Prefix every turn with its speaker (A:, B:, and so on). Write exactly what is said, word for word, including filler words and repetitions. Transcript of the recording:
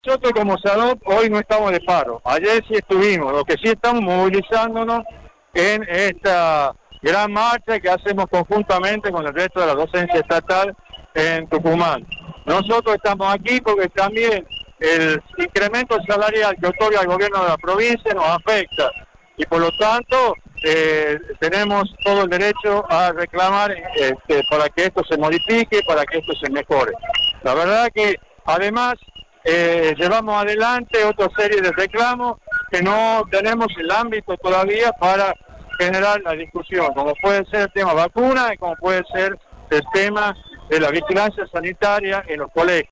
A: Nosotros como SADOT hoy no estamos de paro, ayer sí estuvimos, lo que sí estamos movilizándonos en esta gran marcha que hacemos conjuntamente con el resto de la docencia estatal en Tucumán. Nosotros estamos aquí porque también el incremento salarial que otorga el gobierno de la provincia nos afecta y por lo tanto eh, tenemos todo el derecho a reclamar este, para que esto se modifique, para que esto se mejore. La verdad que además Eh, llevamos adelante otra serie de reclamos que no tenemos el ámbito todavía para generar la discusión, como puede ser el tema vacuna y como puede ser el tema de la vigilancia sanitaria en los colegios.